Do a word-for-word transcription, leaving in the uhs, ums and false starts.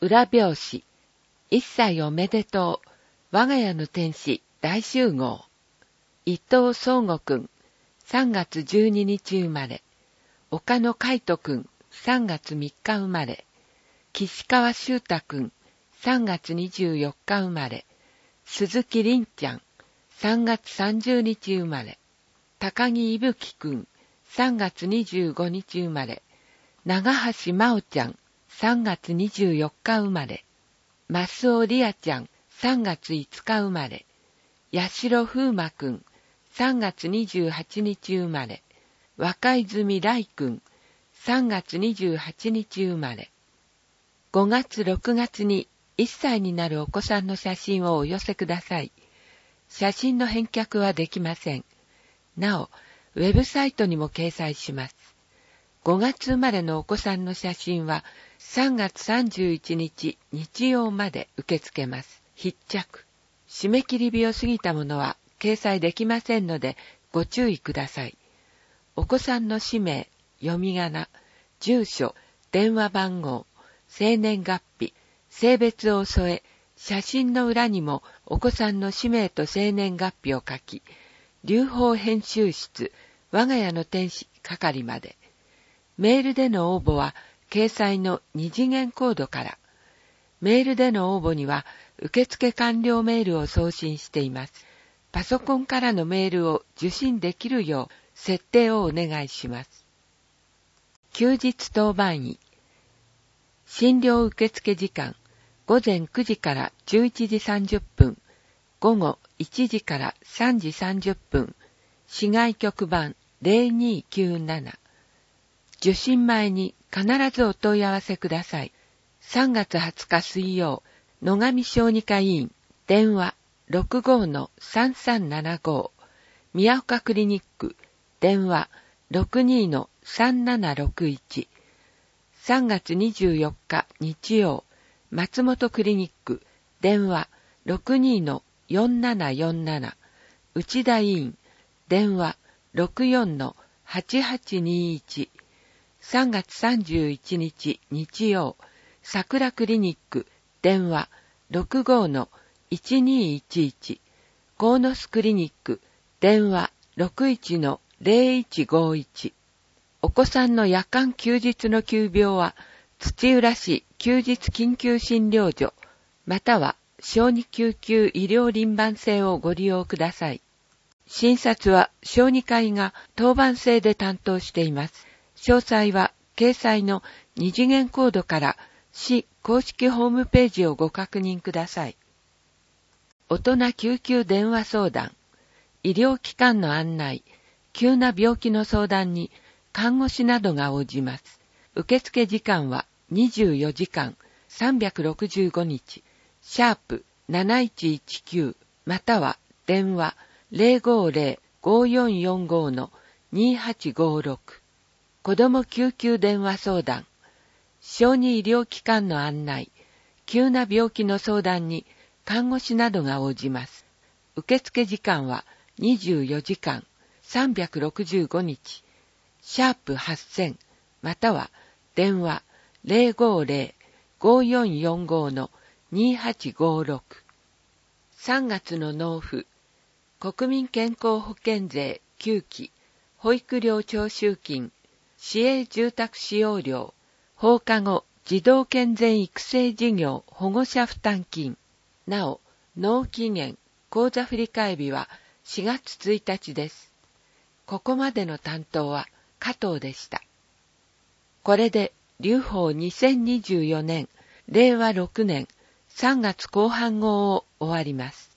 裏表紙。一歳おめでとう。我が家の天使大集合。伊藤壮吾くん、さんがつじゅうににち生まれ。岡野海斗くん、さんがつみっか生まれ。岸川修太くん、さんがつにじゅうよっか生まれ。鈴木凛ちゃん、さんがつさんじゅうにち生まれ。高木いぶきくん、さんがつにじゅうごにち生まれ。長橋真央ちゃん、さんがつにじゅうよっか生まれ。増尾里亜ちゃん、さんがついつか生まれ。八代風磨くん、さんがつにじゅうはちにち生まれ。若泉来くん、さんがつにじゅうはちにち生まれ。ごがつろくがつにいっさいになるお子さんの写真をお寄せください。写真の返却はできません。なお、ウェブサイトにも掲載します。ごがつ生まれのお子さんの写真はさんがつさんじゅういちにち日曜まで受け付けます。必着。締め切り日を過ぎたものは掲載できませんのでご注意ください。お子さんの氏名、読み仮名、住所、電話番号、生年月日、性別を添え、写真の裏にもお子さんの氏名と生年月日を書き、龍宝編集室、我が家の天使係まで。メールでの応募は掲載のに次元コードから。メールでの応募には受付完了メールを送信しています。パソコンからのメールを受信できるよう設定をお願いします。休日当番医。診療受付時間、ごぜんくじからじゅういちじさんじゅっぷん、午後いちじからさんじさんじゅっぷん、市外局番ゼロにきゅうなな。受診前に必ずお問い合わせください。さんがつはつか水曜、野上小児科医院、電話 ろくごーのさんさんななご、宮岡クリニック、電話 ろくにーのさんななろくいち、さんがつにじゅうよっか日曜、松本クリニック、電話 ろくにーのよんななよんなな、内田医院、電話 ろくよんのはちはちにいち、さんがつさんじゅういちにち日曜、桜クリニック、電話 ろくごーのいちにいちいち、鴻巣クリニック、電話 ろくいちのゼロいちごいち。お子さんの夜間休日の急病は、土浦市休日緊急診療所、または小児救急医療輪番制をご利用ください。診察は小児科医が当番制で担当しています。詳細は掲載のに次元コードから市公式ホームページをご確認ください。大人救急電話相談、医療機関の案内、急な病気の相談に看護師などが応じます。受付時間はにじゅうよじかんさんびゃくろくじゅうごにち、シャープなないちいちきゅうまたは電話 ゼロごーゼロ ごーよんよんご のにはちごろく。子ども救急電話相談、小児医療機関の案内、急な病気の相談に看護師などが応じます。受付時間はにじゅうよじかんさんびゃくろくじゅうごにち、シャープはっせんまたは電話 ゼロごーゼロ ごーよんよんご のにはちごろく。さんがつの納付、国民健康保険税きゅうき、保育料徴収金、市営住宅使用料、放課後児童健全育成事業保護者負担金。なお、納期限、口座振替日はしがつついたちです。ここまでの担当は加藤でした。これで、龍宝にせんにじゅうよねん、れいわろくねんさんがつこう半号を終わります。